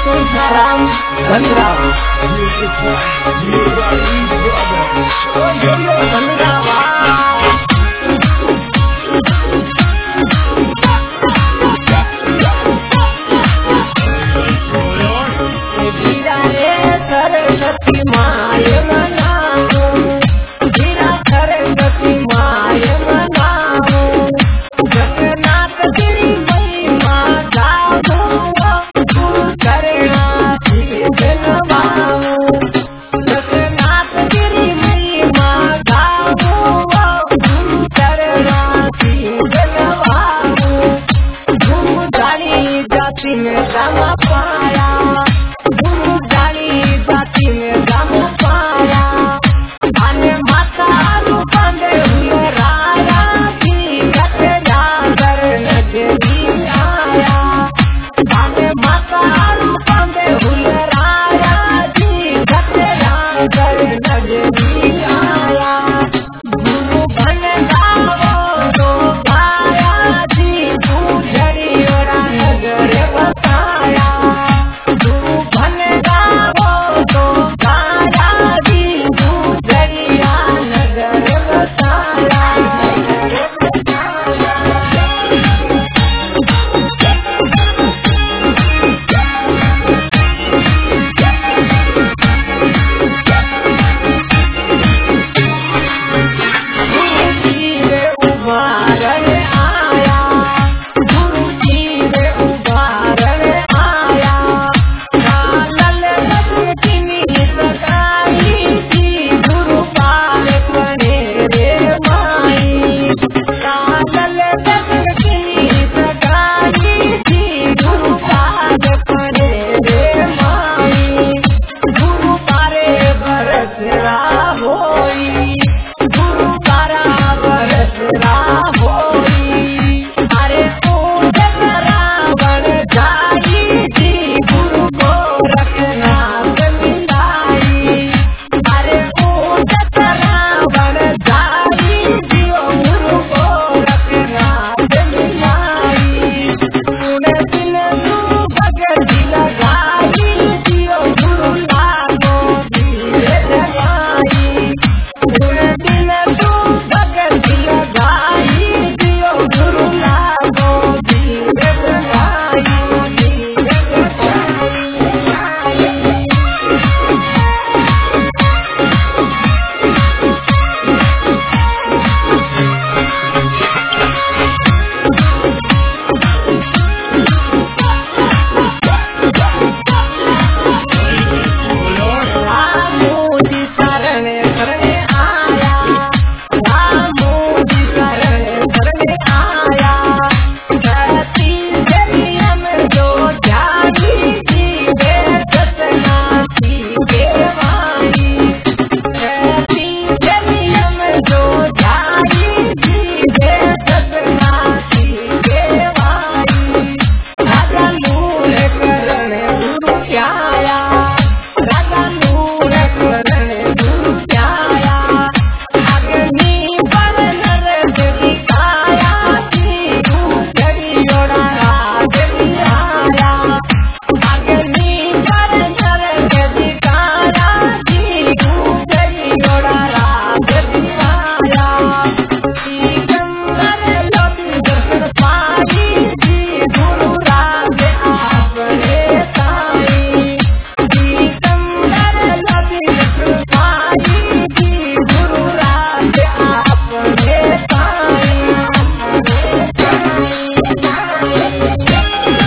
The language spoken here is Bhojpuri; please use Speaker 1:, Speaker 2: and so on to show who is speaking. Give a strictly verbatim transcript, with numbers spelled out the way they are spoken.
Speaker 1: तुकाराम धनराव सरस्वती माय मनाओ वीरा सरस्वती माय मनाओ जगन्नाथ गिरी महिमा गाओ गुरु करना दिलवाओ जगन्नाथ गिरी महिमा गाओ गुरु करना दिलवाओ गुरु जानी जाति में राम पाया गुरु जानी जाति में राम पाया आने माता रूपंदे हुए राया की कटे जागर नजरी आया आने माता रूपंदे हुए राया की कटे जागर नजरी आया गुरु बन गावो तो गाया जी गुजरी ओरा नगर बताया गुरु बन गावो तो गाया जी गुजरिया नगर बताया गुरु जी रे उबारन आया गुरु जी रे उबारन आया कालल लक्ष्मी सगाई जी गुरु पाल करे रे माई कालल लक्ष्मी सगाई जी गुरु पाल करे रे माई गुरु पारे बरसरा होई गुरु पारा बरसरा होई अरे ओ जग रावण जाई जी गुरु गोरखनाथ मिलाई अरे ओ जग रावण जाई जी गुरु गोरखनाथ मिलाई सुन दिन तू भगति लगाई जी गुरु लागो धीरे जगाई सुन दिन तू भगति लगाई जी गुरु लागो धीरे जगाई धीरे जगाई रामू जी शरण शरण आया रामू जी शरण शरण आया धरती जलिया में जो जागी जी वे सतनाथी देवाई धरती जलिया में जो जागी जी वे सतनाथी देवाई राजा नूर करण गुरु प्याया राजा नूर करण गुरु प्याया अग्नि पर नर दिखाया जी गुजरी ओरा राज दिखाया अग्नि पर नर दिखाया जी गुजरी ओरा राज दिखाया सिकंदर लोभी दर्शन पाई जी गुरु राज आपने साई सिकंदर लोभी दर्शन पाई जी गुरु राज आपने साई